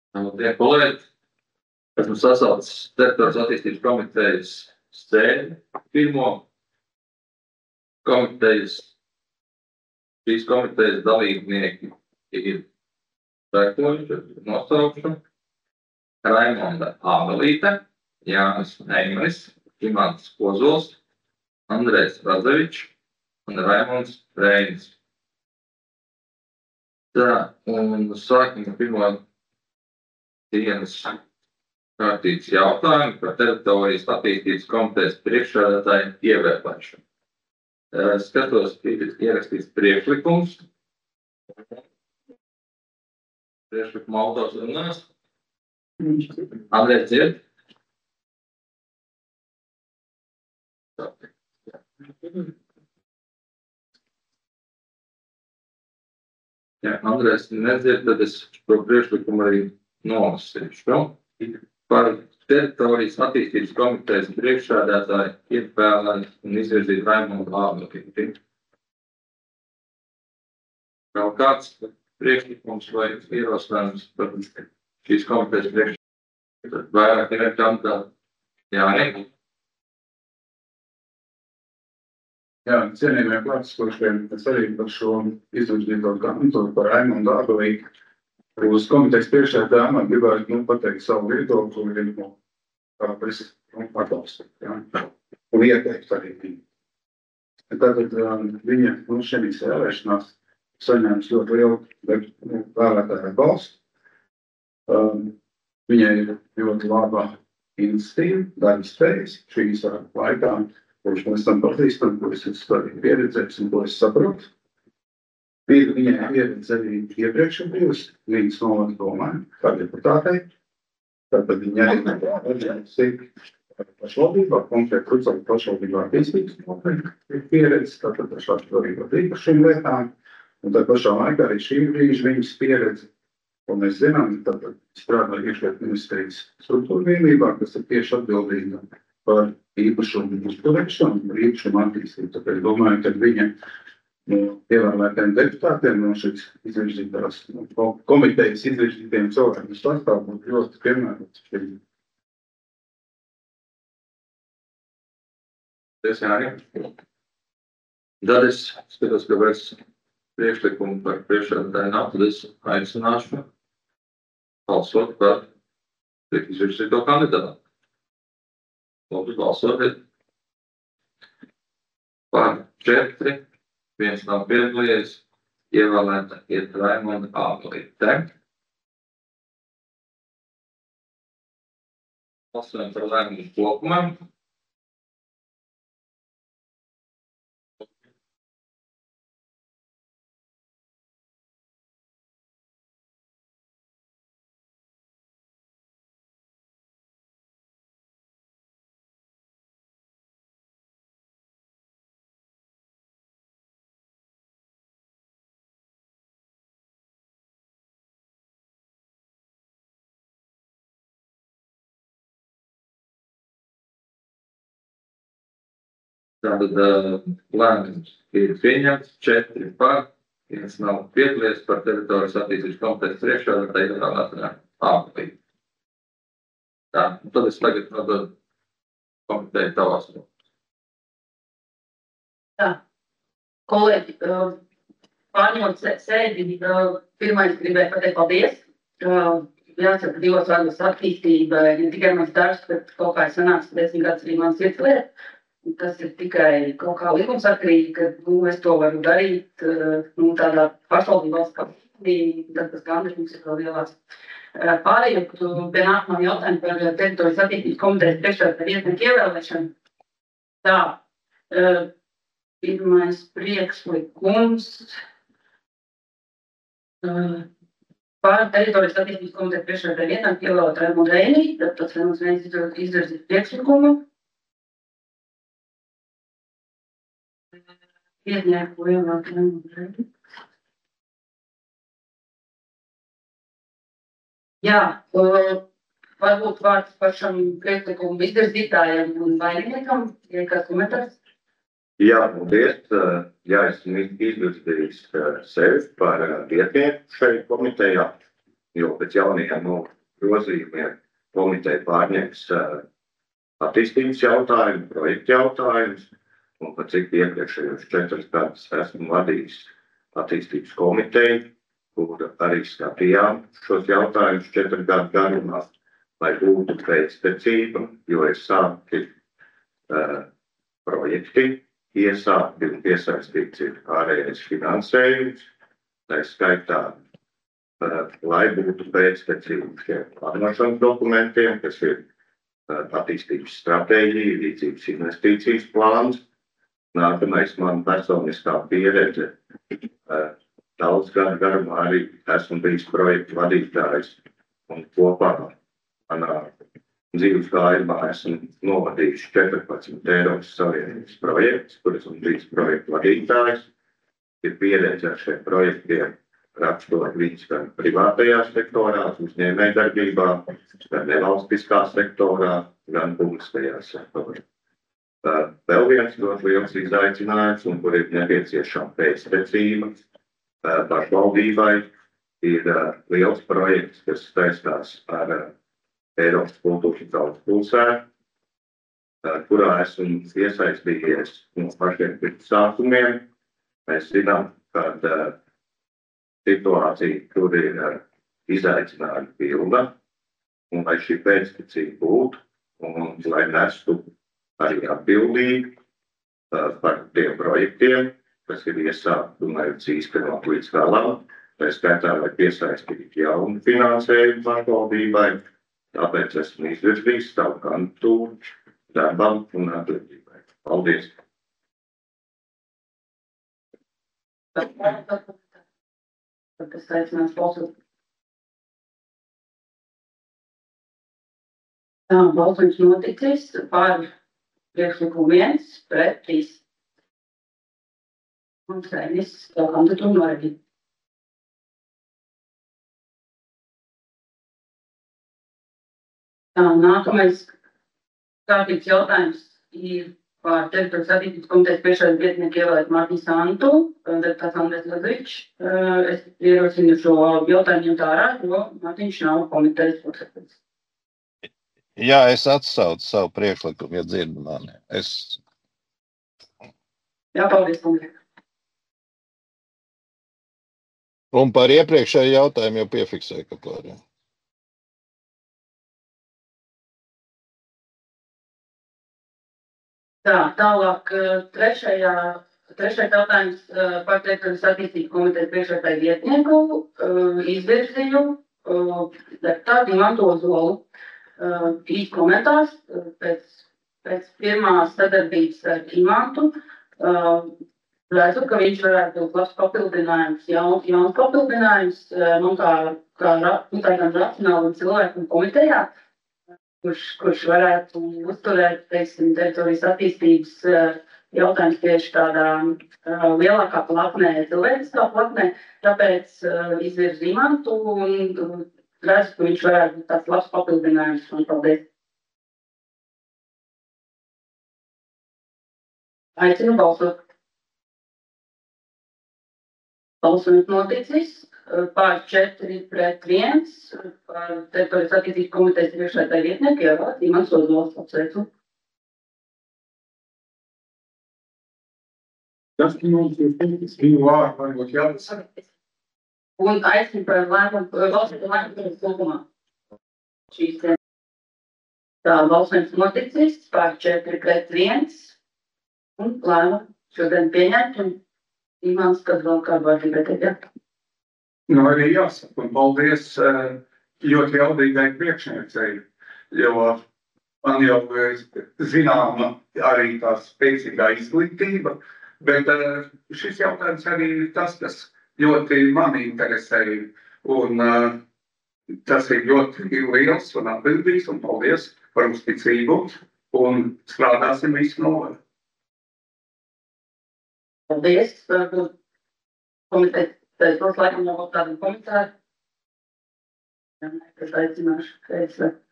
Tie kolēģi, esmu sasaucis teritorijas attīstības komitejas sēdi, pirmo komitejas, šīs komitejas dalībnieki ir sekojuši nosaukšu: Raimonda Ābelīte, Jānis Neimanis, Imants Ozols, Andrejs Radzevičs un Raimonds Reinis. Tā, un sākam ar pirmo dienas kārtības jautājumu par teritorijas attīstības komitejas priekšsēdētāju ievēlēšanu. Skatos, ir ierakstīts priekšlikums. Priekšlikuma autors runās. Andrejs dzird? Ja Andrejs nedzird, tad es šo priekšlikumu arī nolasīšu. Par teritorijas attīstības komitejas priekšsēdētāju ievēlēt un izvirzīt Raimondu Ābelīti. Vēl kāds priekšlikums vai ierosinājums par šīs komitejas priekšsēdētāju? Vairāk nevienu kandidātu? Jāni? Jā, cienījamie klātesošie, es arī par šo izvirzīto kandidātu par Raimondu Ābelīti uz komitejas priekšsēdētāju amatu gribētu pateikt savu viedokli, kā es atbalstu, un ieteikt arī viņu. Tātad viņa šajās vēlēšanās saņēmis ļoti lielu vēlētāju atbalstu. Viņai ir ļoti laba iniciatīva, darba spējas šīs laikā, kurš mēs tam pazīstam, ko es esmu arī pieredzējis un ko es saprotu. Viņai pieredze arī iepriekš bijusi Līgas novada domā, kā deputātei. Tātad viņa arī pašvaldībā, konkrēti Kucēļu pašvaldībā attīstības pieredze, tātad pašvaldībā par šīm lietām. Un tā pašā laikā arī šī brīža viņas pieredze, ko mēs zinām, tātad strādā iekšlietu ministrijas struktūra vienībā, kas ir tieši atbildīga par īpašumu uzturēšanu, par īpašumu attīstību. Tāpēc domāju, ka viņa ievēlētiem deputātiem no šīs izvirzītās komitejas izvirzītiem cilvēkiem sastāv būtu ļoti piemērots. Tad es skatos, ka vairs priekšlikumu par priekšsēdētāju nav, tad es aicināšu balsot par izvirzīto kandidātu. Lūdzu, balsotiet. Par 4. Viens nav piedalījies, ievēlēta ir Raimonda Ābelīte. Balsojam par lēmumu kopumā. Tātad lēmums ir pieņemts 4 par, viens nav piedalījies par teritorijas attīstības komitejas priekšsēdētāju ievēlētajā Ābelīti. Tā, un tad es tagad nododu komiteju tavās rokās. Tā, kolēģi, pārņemot sēdi, pirmais gribēju pateikt paldies. Jāsaka, 2 vārdos attīstība, ne tikai mans darbs, bet kaut kā sanāks 10 gadus arī mans sirdslieta. Tas ir tikai kaut kā likumsakarīgi, ka es to varu darīt tādā pašvaldībā valsts kapitī, tad tas gandarījums ir vēl lielāks. Pārējot pie nākamā jautājuma par teritorijas attīstības komitejas priekšsēdētāju vietnieku ievēlēšanu. Tā, pirmais priekšlikums par teritorijas attīstības komitejas priekšsēdētāju vietnieku ievēlēt Raimondu Reinis, tad tas Raimonds Reinis izvirzīt priekšlikumu. Vietnieku ievēlēt Raimondu Reinis. Jā, varbūt vārds pašam priekšlikumu izvirzītājiem un vaininiekam, ja kāds komentārs? Jā, paldies. Jā, esmu izvirzījis sevi par vietnieku šeit komitejā, jo pēc jaunajiem grozījumiem komiteja pārņems attīstības jautājumu, projektu jautājumus, un pat cik iepriekšējos 4 gadus esmu vadījis attīstības komiteju, kur arī skatījām šos jautājumus 4 gadu garumā, lai būtu pēctecība, jo ir sākti projekti, iesākti un piesaistīts ir ārējais finansējums, tā skaitā, lai būtu pēctecība šiem plānošanas dokumentiem, kas ir attīstības stratēģija, rīcības investīcijas plāns. Nākamais man personiskā pieredze. Daudz gadu garumā arī esmu bijis projektu vadītājs un kopā manā dzīves gājumā esmu novadījis 14 Eiropas Savienības projektus, kur esmu bijis projektu vadītājs. Ir pieredze ar šiem projektiem, rakstot viņus gan privātajā sektorā, uzņēmējdarbībā, gan nevalstiskā sektorā, gan publiskajā sektorā. Vēl viens ļoti liels izaicinājums, un kur ir nepieciešama pēctecība pašvaldībai, ir liels projekts, kas saistās ar Eiropas kultūras un tautas pilsētu, kurā esmu iesaistījies no pašiem sākumiem. Mēs zinām, ka situācija tur ir izaicinājuma pilna, un lai šī pēctecība būtu, un lai nestu arī atbildīgi par tiem projektiem, kas ir iesākti un lai īstenot līdz galam. Tā skaitā, lai piesaistītu jaunu finansējumu pašvaldībai, tāpēc esmu izvirzījis savu kandidatūru darbam un atbildībai. Paldies! Tas aicinās balsot. Balsojums noticis par priekšlikumu 1 pret 3. Un Sainis savu kandidatūru noraidīja. Nākamais kārtības jautājums ir par teritorijas attīstības komitejas priekšsēdētāja vietnieku ievēlēt Mārtiņu Santu, deputāts Andrēs Lazovičs. Es ierosinu šo jautājumu ņemt ārā, jo Mārtiņš nav komitejas loceklis. Jā, es atsaucu savu priekšlikumu, ja dzirdu mani. Jā, paldies, Andrēs. Un par iepriekšēju jautājumu jau piefiksēju kaut ko arī. Tālāk trešais jautājums par teritorijas attīstības komitejas priekšsēdētāja vietnieku izvirzīju deputātu Imantu Ozolu. Īsts komentārs pēc pirmās sadarbības ar Imantu. Redzu, ka viņš varētu būt labs papildinājums, jauns papildinājums man kā tādam racionālam cilvēkam komitejā, kurš varētu uzturēt, teiksim, teritorijas attīstības jautājums tieši tādā lielākā plaknē, cilvēciskā plaknē, tāpēc izvirzu Imantu un redzu, ka viņš varētu būt tāds labs papildinājums. Un paldies. Aicinu balsot. Balsojums noticis par 4 pret 1 par teritorijas attīstības komitejas priekšsēdētāja vietnieku ievēlēt Imants Ozols. Apsveicu. Tas mums ir vienu vārdu varbūt jāsaka. Un aicinu par balsot lēmumu kopumā. Tā balsojums noticis par 4 pret 1 un lēmumu šodien pieņemt un Imants, kad vēl kādu vārdu gribētu. Nu, arī jāsaka, un paldies ļoti jaudīgai priekšniecei, jo man jau zināma arī tā spēcīgā izglītība, bet šis jautājums arī ir tas, kas ļoti mani interesēja, un tas ir ļoti liels un atbildīgs, un paldies par uzticību, un strādāsim visu novēl. Paldies, komitejas. Tos laikam jau būtu tādam komentāru. Es aicināšu, ka es